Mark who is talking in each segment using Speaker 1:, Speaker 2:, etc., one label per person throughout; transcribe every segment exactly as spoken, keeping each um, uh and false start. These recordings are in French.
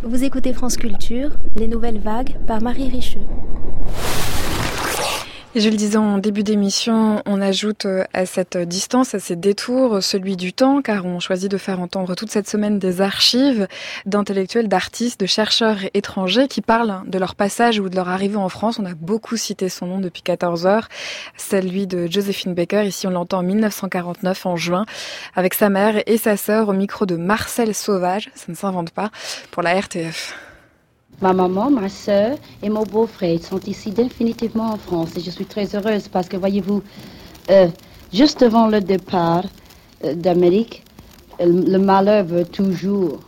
Speaker 1: Vous écoutez France Culture, les nouvelles vagues par Marie Richeux.
Speaker 2: Et je le disais en début d'émission, on ajoute à cette distance, à ces détours, celui du temps, car on choisit de faire entendre toute cette semaine des archives d'intellectuels, d'artistes, de chercheurs étrangers qui parlent de leur passage ou de leur arrivée en France. On a beaucoup cité son nom depuis quatorze heures, celui de Joséphine Baker. Ici, on l'entend en mille neuf cent quarante-neuf, en juin, avec sa mère et sa sœur au micro de Marcel Sauvage, ça ne s'invente pas, pour la R T F.
Speaker 3: Ma maman, ma sœur et mon beau-frère sont ici définitivement en France et je suis très heureuse parce que, voyez-vous, euh, juste avant le départ euh, d'Amérique, le, le malheur veut toujours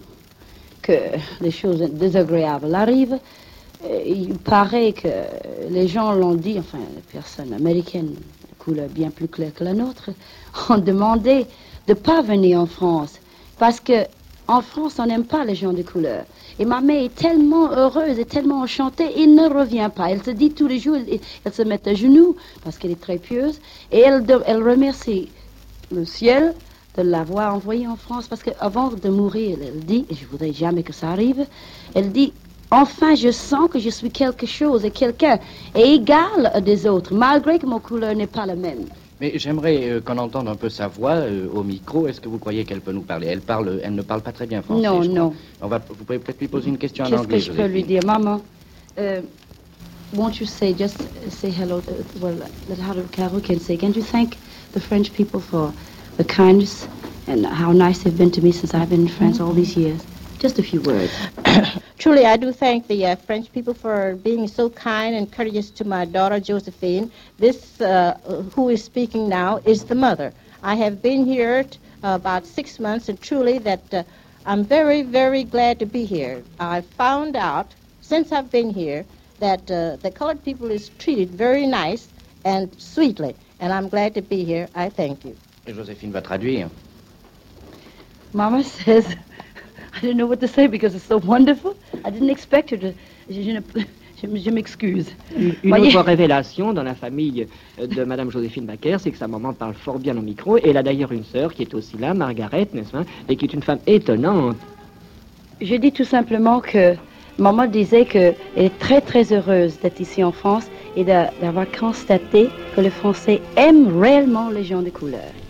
Speaker 3: que les choses désagréables arrivent. Et il paraît que les gens l'ont dit, enfin, les personnes américaines, de couleur bien plus claire que la nôtre, ont demandé de ne pas venir en France parce que en France, on n'aime pas les gens de couleur. Et ma mère est tellement heureuse et tellement enchantée, il ne revient pas. Elle se dit tous les jours, elle, elle se met à genoux, parce qu'elle est très pieuse, et elle, elle remercie le ciel de l'avoir envoyée en France, parce qu'avant de mourir, elle dit, et je ne voudrais jamais que ça arrive, elle dit, enfin je sens que je suis quelque chose et quelqu'un, et égal à des autres, malgré que mon couleur n'est pas la même.
Speaker 4: Mais j'aimerais euh, qu'on entende un peu sa voix euh, au micro. Est-ce que vous croyez qu'elle peut nous parler? Elle parle, elle ne parle pas très bien français.
Speaker 3: Non, non.
Speaker 4: On va, vous pouvez peut-être lui poser une question en
Speaker 3: Qu'est-ce
Speaker 4: anglais.
Speaker 3: que je peux lui dire, maman? Uh, won't you say, just say hello, to, well, let Harold Caro can say, can you thank the French people for the kindness and how nice they've been to me since I've been in France all these years? Just a few words.
Speaker 5: Truly, I do thank the uh, French people for being so kind and courteous to my daughter, Josephine. This, uh, who is speaking now, is the mother. I have been here t- uh, about six months, and truly that uh, I'm very, very glad to be here. I found out, since I've been here, that uh, the colored people is treated very nice and sweetly, and I'm glad to be here. I thank you.
Speaker 4: Et Joséphine va traduire.
Speaker 3: Mama says, I didn't know what to say because it's so wonderful. I didn't expect her to... Je, je, je, je m'excuse.
Speaker 6: Une, une autre révélation dans la famille de Madame Joséphine Baker, c'est que sa maman parle fort bien au micro. Et elle a d'ailleurs une sœur qui est aussi là, Margaret, n'est-ce pas, et qui est une femme étonnante.
Speaker 3: Je dis tout simplement que maman disait qu'elle est très très heureuse d'être ici en France et d'avoir constaté que les Français aiment réellement les gens de couleur.